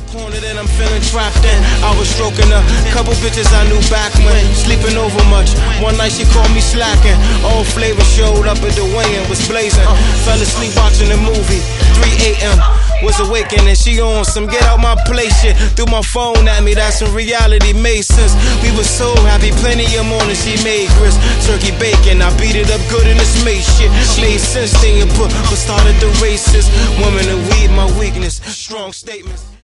corner that I'm feeling trapped in. I was stroking a couple bitches I knew back when sleeping over much. One night she called me slacking. All flavor showed up at the weigh-in, was blazing. Fell asleep watching the movie. 3 a.m. was awakening. She on some get out my place shit. Threw my phone at me. That's when reality made sense. We were so happy. Plenty of mornings she made grits, turkey bacon. I beat it up good in this made shit. Made sense thing and put started the racist. Women and weed my weakness. Strong statements.